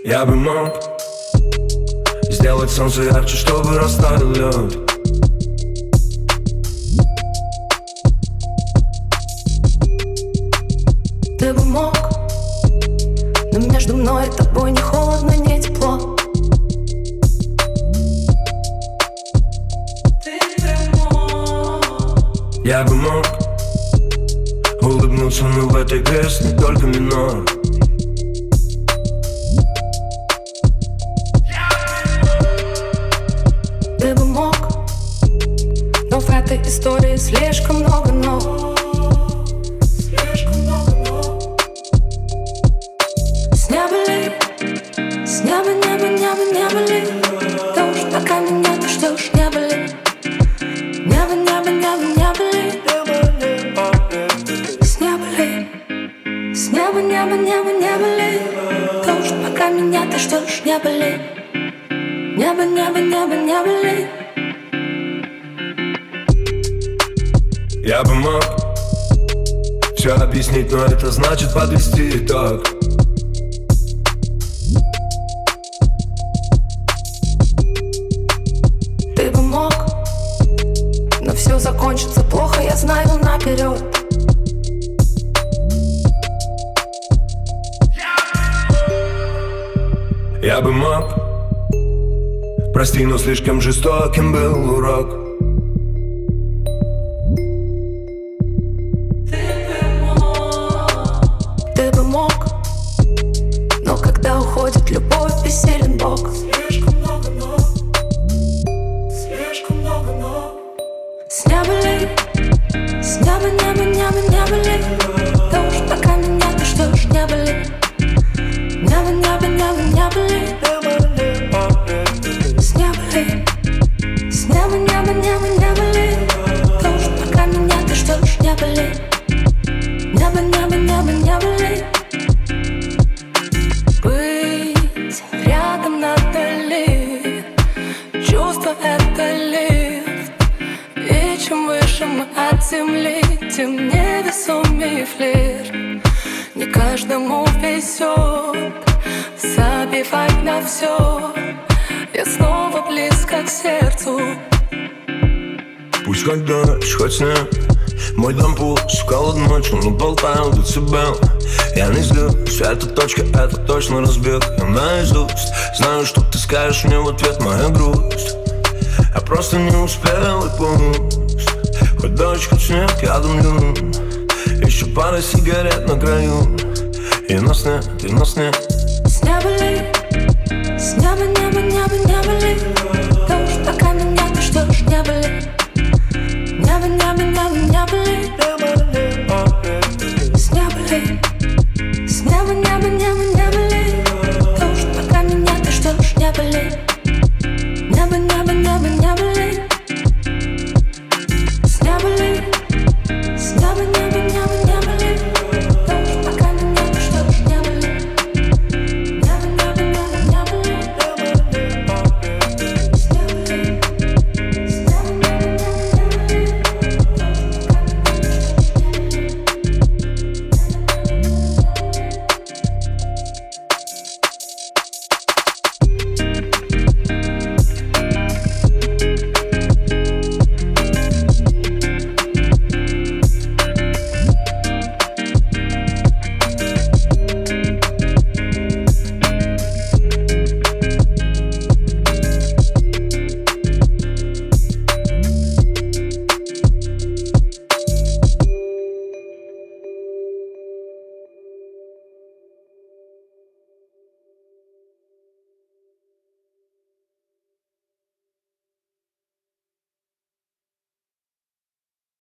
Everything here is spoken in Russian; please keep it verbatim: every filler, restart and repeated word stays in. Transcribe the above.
Я бы мог сделать солнце ярче, чтобы растаял лед. Ты бы мог, но между мной и тобой не холодно, не тепло. Ты бы мог. Я бы мог улыбнуться, но в этой песне только минор. Ты бы мог, но в этой истории слишком много но. Слишком много но. С неба ли, с неба, неба, неба, неба ли дождь, пока меня ты ждешь, неба ли. Небо, небо, небо, небо ли. С неба ли, с неба, неба, неба, неба ли дождь, пока меня ты ждешь, неба ли. Небо, небо, небо, небо ли. Я бы мог все объяснить, но это значит подвести итог. Ты бы мог, но все закончится плохо, я знаю наперед. Я бы мог, прости, но слишком жестоким был урок. Ты бы мог, но когда уходит любовь, бессилен Бог. Слишком много но, слишком много но. С неба ли, с неба, неба, неба, неба ли дождь, пока меня ты ждешь, неба ли. Небо, небо, небо, небо ли. С неба ли, с неба, небо, небо, небо ли дождь, пока меня ты ждешь, неба ли. Небо, небо, небо, небо ли. Быть рядом надали, чувство это лифт. И чем выше мы от земли, тем невесомее флирт. Не каждому везет забивать на все. Я снова близко к сердцу. Пусть хоть дождь, хоть снег, мой дом пуст, холодно ночью, но болтаю децибел. Я не злюсь, эта точка, это точно разбег. Я наизусть знаю, что ты скажешь мне в ответ, моя грусть. Я просто не успел и пусть. Хоть дождь, хоть снег, я думаю, еще пара сигарет на краю. И нас нет, и нас нет. С неба ли, с неба, небо, небо, небо ли дождь, пока меня ты ждешь, неба ли.